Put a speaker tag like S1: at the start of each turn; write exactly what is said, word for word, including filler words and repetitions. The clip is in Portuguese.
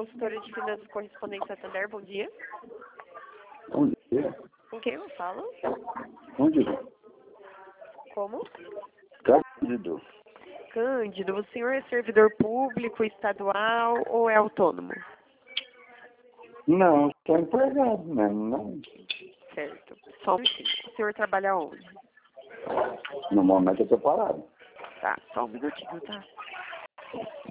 S1: consultora de finanças correspondente Santander, bom dia.
S2: Bom dia.
S1: Com quem eu falo?
S2: Bom dia.
S1: Como?
S2: Cândido.
S1: Cândido, o senhor é servidor público, estadual ou é autônomo?
S2: Não, sou empregado mesmo, não.
S1: Certo. Só um minutinho. O senhor trabalha onde?
S2: No momento eu estou parado.
S1: Tá, só um minutinho, tá?